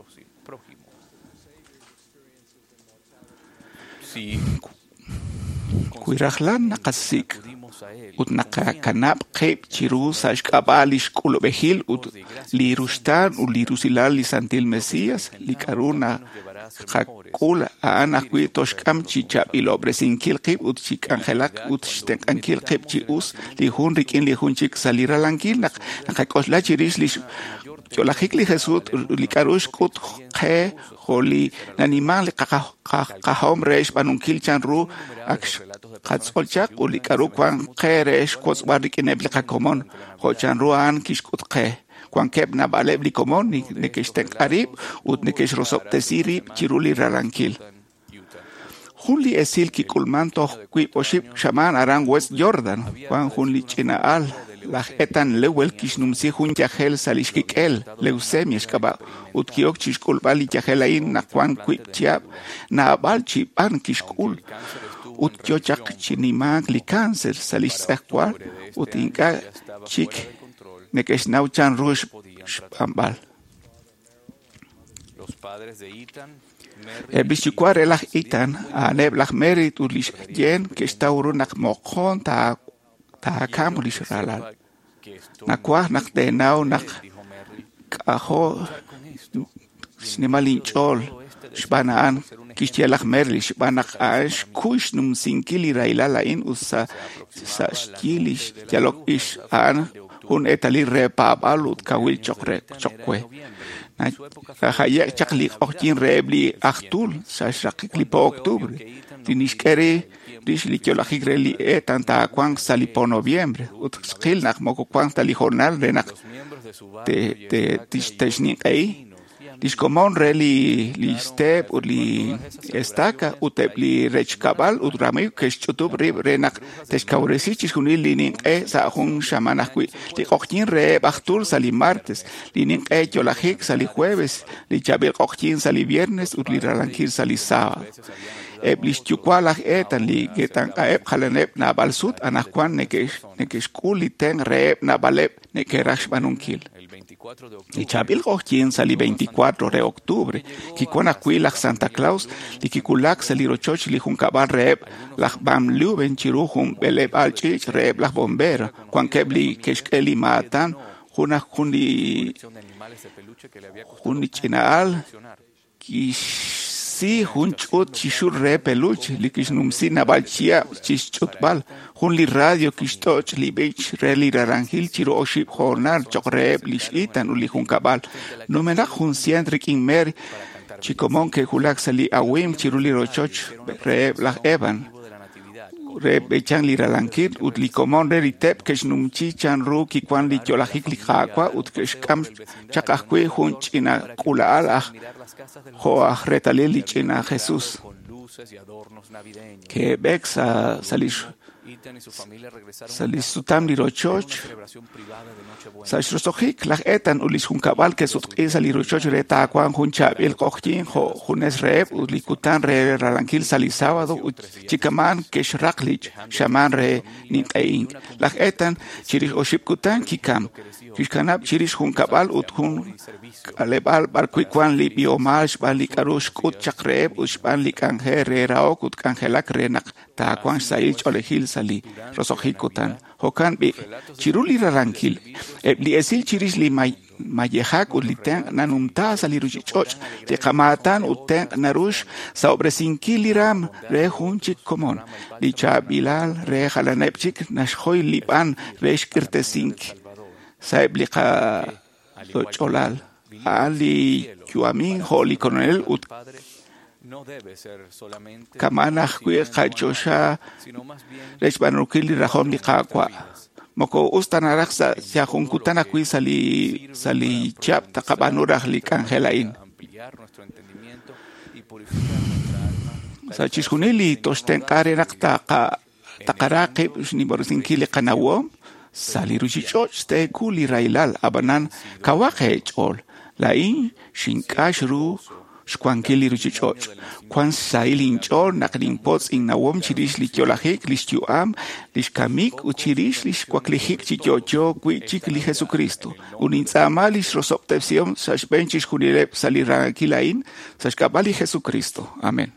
kuirahlan nakasik ut nakakanap kep chiru sashkabalish kulobehil ut lirustan u lirusilal li santil Mesías li karuna kakula ana kui toshkam chicha ilobresin kilqib ut chik angelak ut shtek ankil qib chi us li hun rikin li hun chik salira lankil nak nakakosla chirish li Yolajik li Jesús li karush kut khe holi naniman li kahom resh banunkil chanru ak katsolchak u li karu kwan khe resh kotswarik ineb li kakomon ho chanru an kishkut khe kwan keb na baleb li komon ni nekeshtek arib ut nekesh rosop tesirib chiruli rarankil Hunli esil ki kulman toh kui poship shaman arang West Jordan kwan hunli china al la etan lewel kishnumsi hun yahel salishkikel leusemia shkaba ut kiok chishkul bali yahelain na kwan kui chiab na balchi pan kishkul ut kiochak chinimag li cancer salish sekwal ut inka chik nekesh nauchan rush shpambal El bishikwar elach itan aneb lach merit ulish yen kestauru nak mokon ta ta kamulish ralal nakwah nak denau nak kaho snimalinchol shbanaan kishtielach merlish banak ash kush num sinkili railala in usa sa stilish dialog ish an un etali repabalut kawil chokre chokwe Haya chakli ochin rebli achtul sa shakli po octubre tinishkere dishli kyolachik reli etanta kwang sali po noviembre ut skil nak moko kwang tali jornal renak te te tishteshni ei Lishkomon re li li step u li estaca utep li rechkabal udrami keshutub rib renak teshkauresichi hunil linin e sa hun shamanakui li qoqtin re bachtur sali martes linin e yolajik sali jueves li chabil qoqtin sali viernes u li ralankir sali sábado eblis chukwalaj etan li getan aep khalanep na balsut anakwan nekesh nekesh kuli ten rep na balep nekerash banunkil y chabil qoqtin sali veinticuatro de octubre ki kona kuilak Santa Claus li kikulak sali rochoch li junkabal rep laj bam luben chiruhum belep alchich rep laj bombera kwan kebli keshkeli matan juna jundi jundi chinaal ki si hun chut chishur re peluche li kishnum si nabalchia chischut bal hun li radio kishtoch li bech re li rarangil chiro oship hornar chokre lishitan uli hun kabal no mena hun sientrik in mer chikomon ke hulak sali awim chiruli rochoch re la evan re bechan li ralankir ut li komon re ritep kishnum chichan ru ki kwan li cholahik li khakwa ut kishkam chakakwe hun china kula al Joach retalili china Jesús que bexa salish salish sutam li rochoch salish rosochik la etan ulis hun kabal que sut sali rochoch reta kwan hun chabil qoqtin jo hunes rep uli kutan re ralankil sali sábado chikaman que shraklich shaman re nintain la etan chirish oship kutan kikam kishkanab chirish hun kabal ut hun alebal barkuikwan li biomash bali karush kut chakreb ushban li kanje re raok ut kanjelak renak ta kwan sail cholehil sali rosohikutan hokan bi chiruli rarankil li esil chirish li may mayehak ut li ten nanumta sali ruchichoch te kamatan ut ten narush sobre sinkiliram re hunchik komon li chabilal re halanepchik nashhoy liban re shkirtesink saiblika cholal Ali Yuamin Holy Coronel ut Kamanach Kwe Kachosha Rechbanukili Rahom Nikakwa Moko Ustanarak Siahunkutana Kwi Sali Sali Chap Takabanurah Likangelain Sachishunili Tosten Karenak Taka Takaraki Niborsinkili Kanawom Sali Ruchichoch Ste Kuli Railal Abanan Kawake Chol Lain shinkashru shkwankili ruchichoch kwan sailin chor nakrin pots in nawom chirish li kyolahik lishtuam lishkamik uchirish lishkwaklihik chichocho kwichik li Jesucristo unintzama lish rosoptepsiom sashbenchish kunilep salirakilain sashkabali Jesucristo. Amén.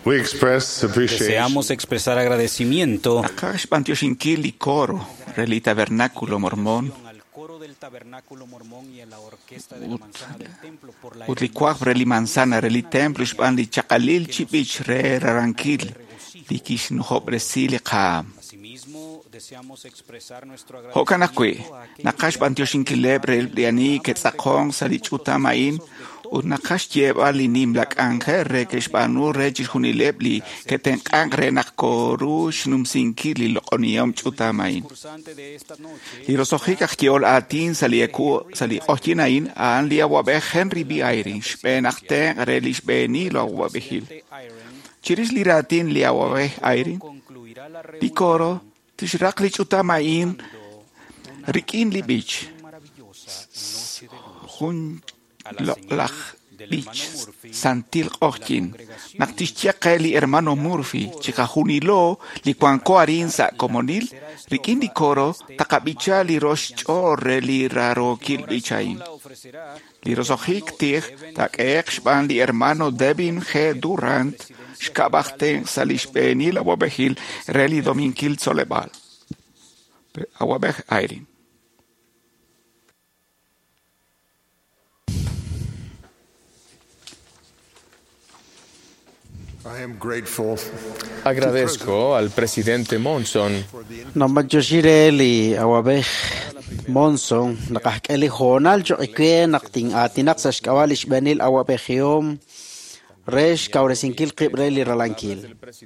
We express appreciation. Deseamos expresar agradecimiento Akash Pantioshínkili coro, reli tabernáculo mormón. al coro del tabernáculo mormón y a la orquesta de la manzana del templo por la Utlicuaj reli manzana, reli templo, Shpandi chakalil chipich re raranquil. Likish nuhop resili kam. Asimismo, deseamos expresar nuestro Hokanakui, agradecimiento a aquellos Nakash Pantioshínkileb rel diani ketzakong salichutamain. Unakash lleva linim lak ange re keshbanu re jihunileb li keten angre nakkorush num sinkili lokoniom chutamain. concursante de esta noche, Y los ojicas que ol atin salieku sali ojinain an lia wabe Henry B. Irish benakte relish beni lo wabehil. Chiris liratin lia wabe Irin concluirá la reunión Picoro tishrakli chutamain rikin li bich maravillosa noche de luz. hun lo lach bich santil ojin naktischia li hermano Murphy chikahunilo li kwanko arin sa komonil rikin di coro takabicha li rosh chorre li raro kil bichain li rosojik tig tak ekshban li hermano Devin G. Durant shkabachte salishbeni la wabehil reli dominkil solebal awabeh airin. I am grateful Agradezco al presidente Monson Namajoshire li awabeh Monson nakahkeli honal jo ikwe nakting atinak sa shkawalish benil awabeh yom resh kauresinkil qibre li ralankil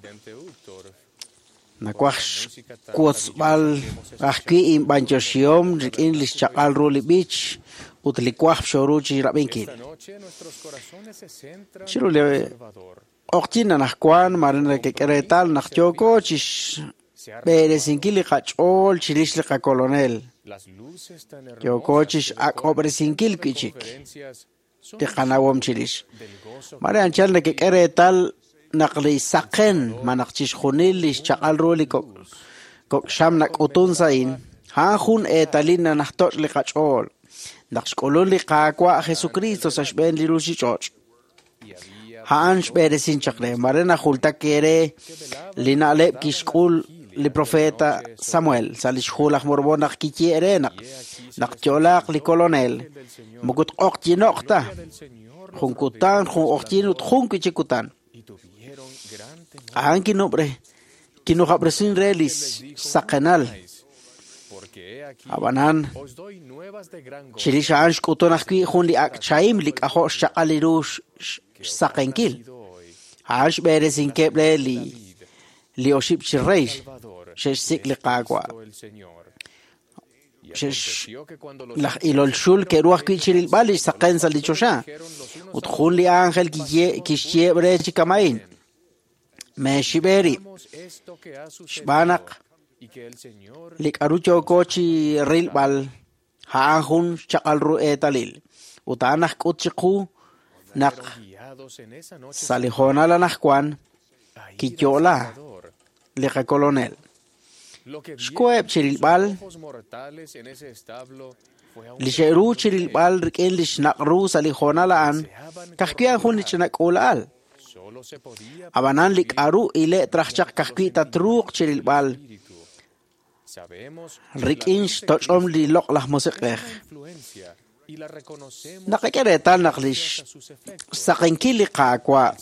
nakwash kuotsbal ahki im banjoshiom rikin lish chakal ruli beach utlikwah shoruchi rabinkil shirule Oqtina nakwan marina que queretal nakjoko chish bere sinkili qachol chilishli qa colonel yoko chish akobre sinkil kichik tiqanawom chilish mare anchal que queretal naqli saqen manaqchish khunil lish chaqal roli ko ko shamnak utun sain ha khun etalina nahtoch li qachol naqshkolul li qaqwa Jesucristo sashben li rushi choch Hans beresin chakre marena hulta kere lina le kishkul li profeta Samuel salish hulak morbonak kikiere nak nak cholak li colonel mugut okti nokta hunkutan hun okti nut hun kichikutan ahan kinobre kino hapresin relis sakanal abanan chilisha ansh kutonak ki hun li ak chaim li kaho shakalirush Sakenkil. Hash beresin keble li li oship chirreish. Shesh sikli qagwa. Shesh la ilol shul ke ruach kichiril bali saken sal dichosha. Utkhun li angel ki kishye bre chikamain. Meshi beri. Shbanak lik arucho kochi ril bal haahun chakal ru etalil. Utanak kutchiku nak Salihona la nakwan kiyola leka colonel Shkoeb chirilbal Lisheru chirilbal rikin lish nakru salihona laan kahkia hun lichnak ulal Abanan lik aru ile trachak kahki tatruk chirilbal rikin shtochom li lok lah musikeh Nakikeretal naklish sakenkili qaqwa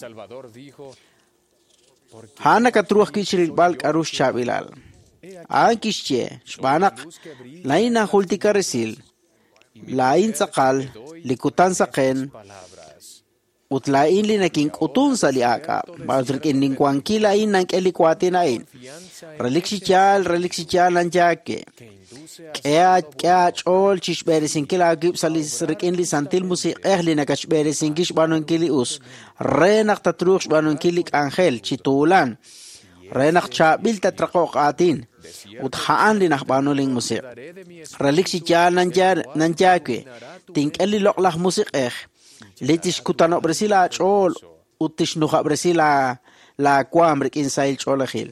Hana katruah kichiril balk arush chabilal Ankishye shbanak laina hultika resil lain sakal likutan saken utlain linaking utun saliaka madrik inding kwankila in nang elikwati nain relixichal relixichal anjake Kaya kaya chol chish beresin kila gib salis rikin li santil musik ehli nakash beresin kish banon kili us renak tatruks banon kilik angel chitulan renak chabil tatrakok atin uthaan li nakbanuling musik reliksi chan nanjar nanjake tink eli loklah musik eh litish kutano bresila chol utish nuha bresila la kwam rikin sail cholahil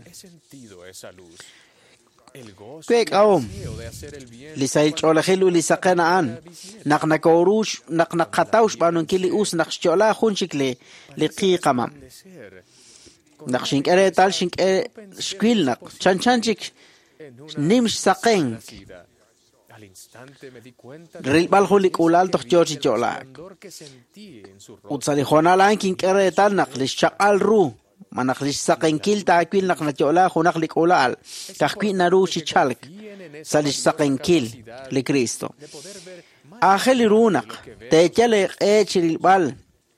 Kwek awom Lisail cholahilu lisakanaan Nak nakaurush Nak nakataush Banun kili us Nak chola hunchikli Liqi kamam Nak shinkere tal shinkere shkwil nak chanchanchik nimsh saqen. Rilbal hulik ulal toch George Jolak. Utsalikhona lan kinkere tal nak lishaqal ru. Manak lishaqen kil ta kwil nak na jola hunak lik ulal. Kakwi naru shichalk. Salish saqen kil li Cristo. Ángel irunak te chale echilbal.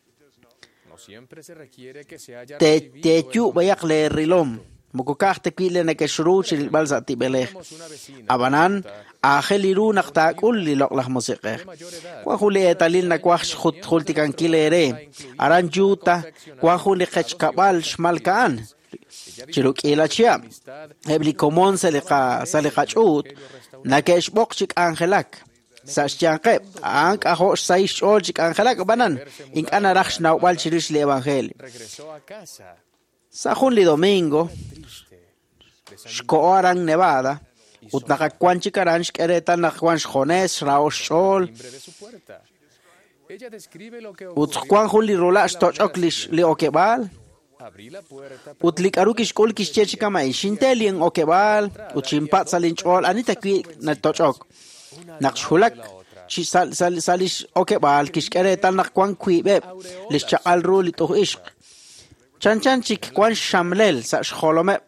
Te te chu bayak le rilom. Mukukah te kwile na keshru chilbal sa tibeleh. Abanan ángel irunak ta kulli loklah musiqeh. Kwa huli etalil na kwa khut khultikan kilere. Aran juta kwa huli khachkabal shmalkaan. Chiluk ila chia. Hebli komon salika salika chut na keshbok chik angelak. Sa siyangke, ang ako sa isol chik angelak banan. Ink anarax na wal chirish li evangelio. Sa Junli Domingo, Shkoarang Nevada, ut nakakwan chikaran shkeretan nakwan shkones raoshol. Ut kwan Junli rola shtochok li okebal. Ut likarukish kol kishchechikama ishintelien okebal. Ut chimpat salinchol anita kwi na tochok. Nakshulak sal sal salish okebal kishkere tal nakwan kuibeb lishchaqal ru lituh ishq chanchan chik kwan shamlel sa shkholome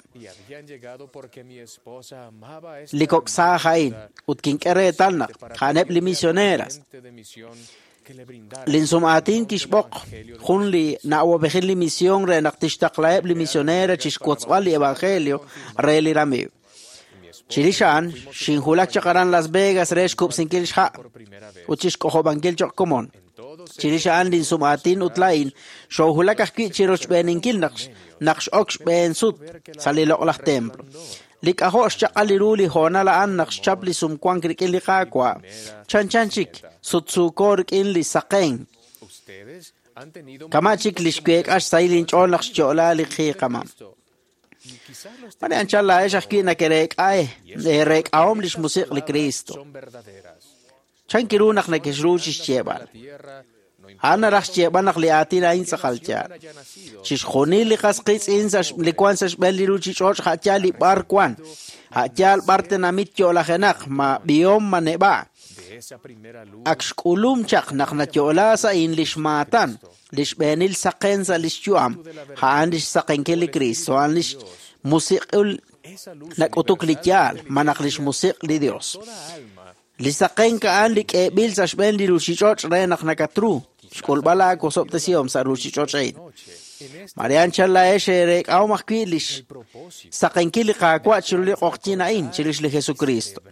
likok sa hain utkinkere tal nak khaneb li misioneras linsumatin kishbok khunli nawo bekhil li misión re naktishtaklaeb li misionera chishkotswal li evangelio re li rami Chirishan, Shinhulak Chakaran Las Vegas, Resh Kup Sinkil Sha, Uchish Kohobangil Chokomon. Chirishan Din Sumatin Utlain, Shohulak Aki Chirosh Ben Inkil Naksh, Naksh Oksh Ben Sud, Salilok Templo. Lik Ahosh Chakaliruli Honala An Naksh Chapli Sum Quankirikili Kakwa, Chanchanchik, Sutsukorik Inli Sakeng. Kamachik Lishkwek Ash Sailin Cholaksh Chola Likhi Kamam. Mane anchala es aquí na kerek ay rek aom lish musik li Cristo. Chankiru nak na kishruchi chebal. Ana rax chebal nak li atina in sa khalcha. Chish khoni li qasqis in sa li kwan sa shbel li ruchi choch khacha li bar kwan. Hachal parte na mit chola khenak ma biom maneba. Akshkulum chak nak na chola sa in lish matan. Lish benil saqen sa lish chuam. Haan lish saqen ke li Cristo. Haan lish musiqul nakutuk lityal. Manak lish musiq li Dios. Lisaqen ka an lik ebil sa shben li rushichoch re nak nakatru. Shkul bala kosop tesiyom sa rushichoch ayin. Marian chala eshe rek aw makwi lish. Saqen ki li kakwa chiruli qoktina in. Chilish li Jesucristo.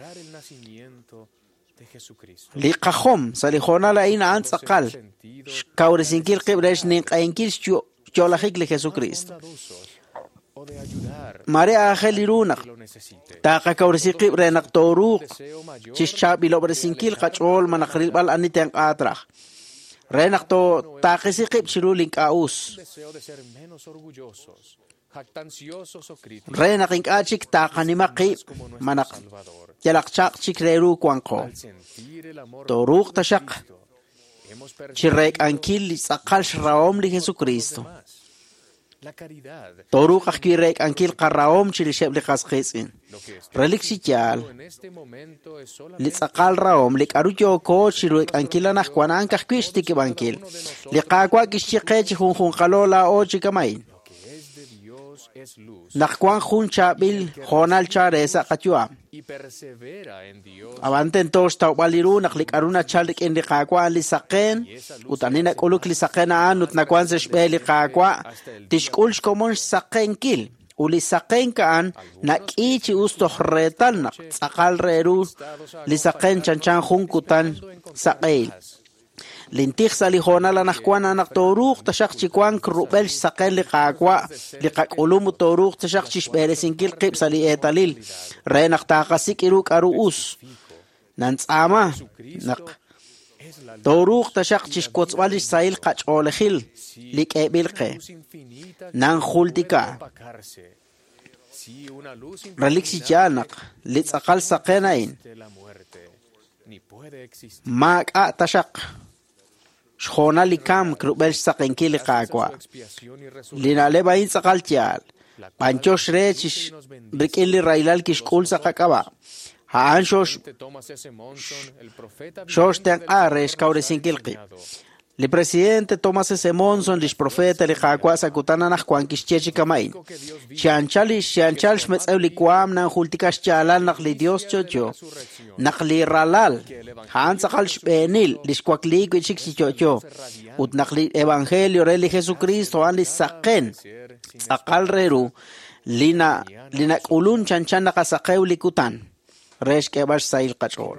Li qahom sa li khona la in an saqal. Kaurisinkil qibresh nin qayinkil cholahik li Jesucristo. Mare ángel irunak. Taka kaurisi qibre nak toruk. Chishchab ilobrezinkil qachol manakril bal aniteng atrach. Renak to takisi qib chirulink aus. Renak ink achik takanima qib manak yalakchak chikreru kwanko. Toruk tashak. Chirek ankil li saqal shraom li Jesucristo. Toruk akirek ankil qaraom chilisheb li qasqisin. Relik sityal. Li saqal raom li karuyo ko chirek ankilanak kwanang kakwistik bankil. Li qakwa kishchiqechi hun hun qalola o chikamain. Nakwan hun chabil honal charesa qatyua. Avanten tos tawbaliru naklik aruna chalik in li qakwa li saqen utanina kuluk li saqena an utnakwan se shbe li qakwa tishkulsh komon saqen kil uli saqen kaan nakichi usto retal nak saqal reru li saqen chanchan hunkutan saqel Lintik sa lihona la nakwan anak toruk tashak chikwan krubel saqen li qakwa li qakulum toruk tashak chishberesinkil qib sa li etalil re naqtaqasik iruk aruus nantsama nak toruk tashak chishkotswalish sail qach'olejil li qebilqe nan khultika reliksi chanak li tsaqal saqenain mak a tashak Shona likam krubel saken kili kakwa. Lina leba in sakal tial. Panchosh rechish rikili railal kish kul sakakaba. Haan shosh shosh ten aresh kauresin kilki. Li presidente Thomas S. Monson, li profeta li kakwa sakutana nach kwan kish chechi kamain. Shianchali shianchal shmetz ew li kwam nan hultikash chalal nach li Dios chocho. Nach li ralal. Haan sakal shpenil li shkwakli kwichik si chocho. Ut nach li evangelio re li Jesucristo han li saken. Sakal reru lina lina kulun chanchan nakasakeu li kutan. Resh kebash sail kachol.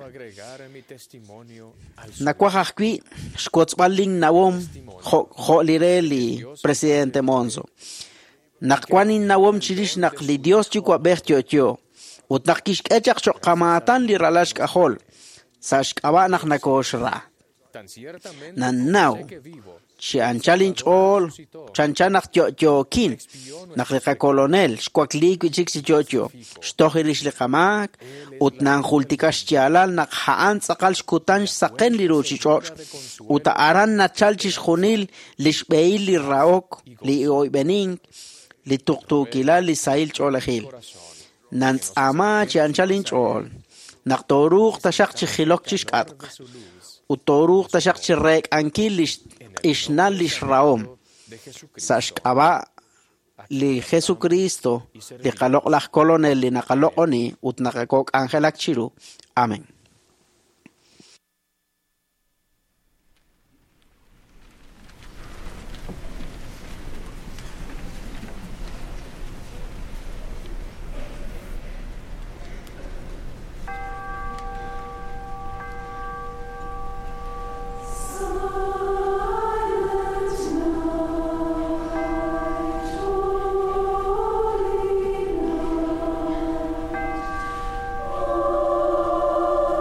Nakwahakwi shkotzbaling nawom ho lireli presidente Monzo. Nakwanin nawom chirish nak li Dios chikwa bertiocho. Ut nakish kechak shok kamatan li ralash kahol. Sash kaba nak nakoshra. Nanaw. Chianchalin chol, chanchanak jokin, nakrika kolonel, squaklik wichik si jojo, stohirish likamak, ut nang hultikas chialal nak haan sakal skutan saken li ruchi chor, uta aran na chalchish hunil, lishbeil li raok, li oibening, li tuktukila li sail cholahil. Nants ama chianchalin chol, nak toruk tashak chichilok chishkat. Utoruk tashak chirek ankilish ishnal lishraom. Sashkaba li Jesucristo li kalok lak kolonel li nakalok oni ut nakakok angelak chiru. Amen. Oh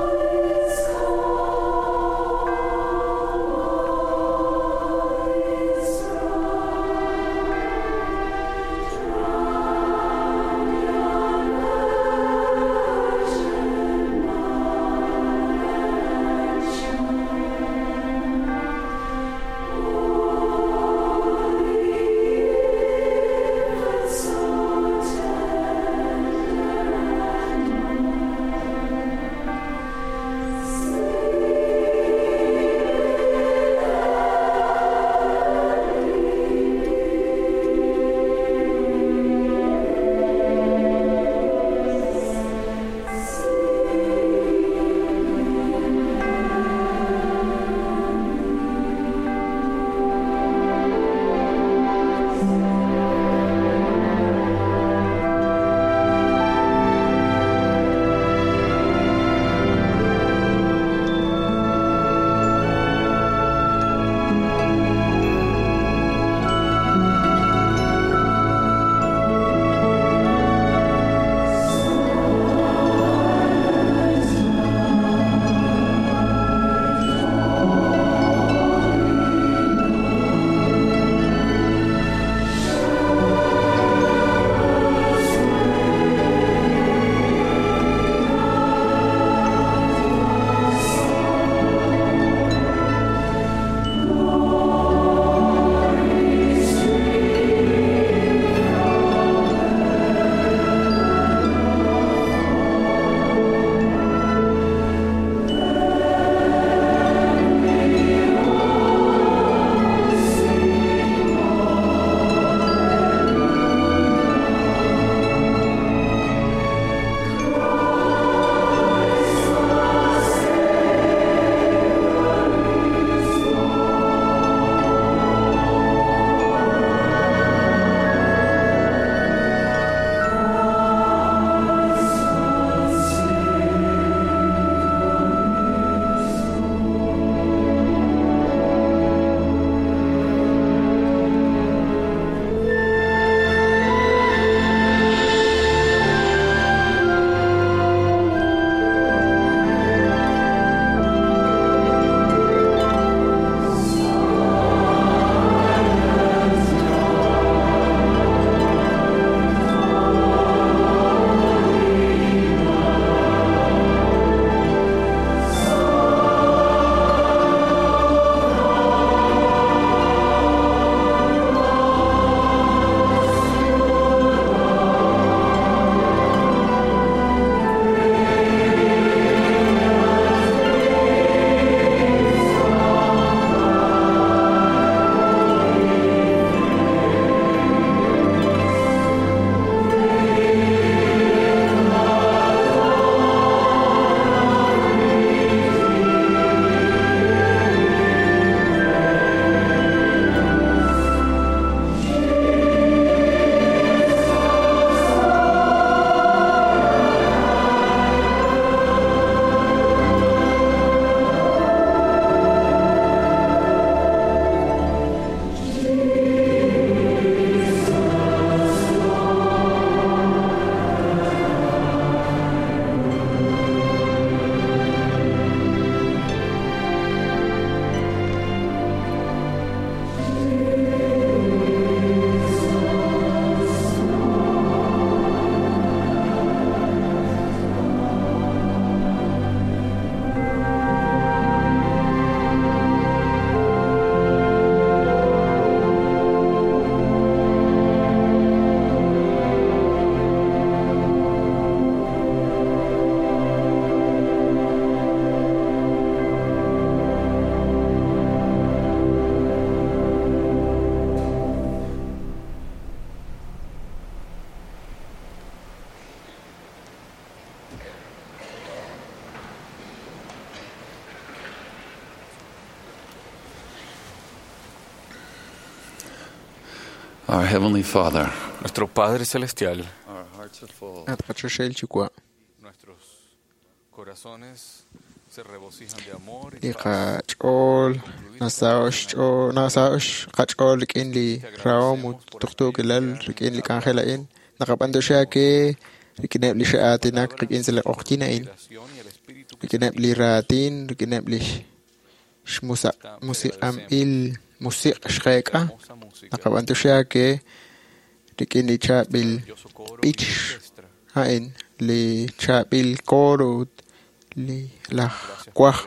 Our Heavenly Father, Nuestro Padre Celestial, At kachoshel chukwa. nuestros corazones se regocijan de amor y Ika chol. Nasaosh chol. Nasaosh kachol rikin li raom ut tuktu kilal rikin li kanjelain. Nakapando siya ke rikinep li siya atinak rikin sila okinain. Rikinep li ratin rikinep li shmusa musik amil musik shkeka. Nakapando siya ke rikin li chabil pitch hain li chabil korut li lah kwah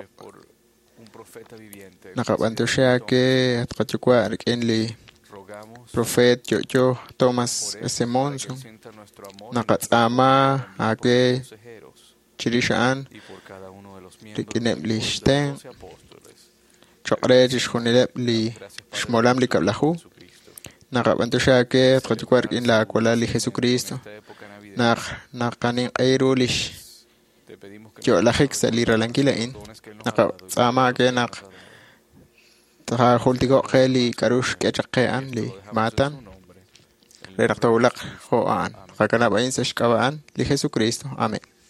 nakabanto siya ke at kachukwa rikin li Prophet Jojo Thomas S. Monson nakatsama ake chirishaan rikinep li shten chokre jishkunilep li shmolam li kablahu nakabanto siya ke at kachukwa rikin la akwala li Jesucristo nak nakaning ayrulish yo lahik sa lira lang kilain nakatsama ke nak taha hultigo kheli karush ke chaqean li matan re naktawlak hoan kakanabain sa shkawaan li Jesucristo. Amen.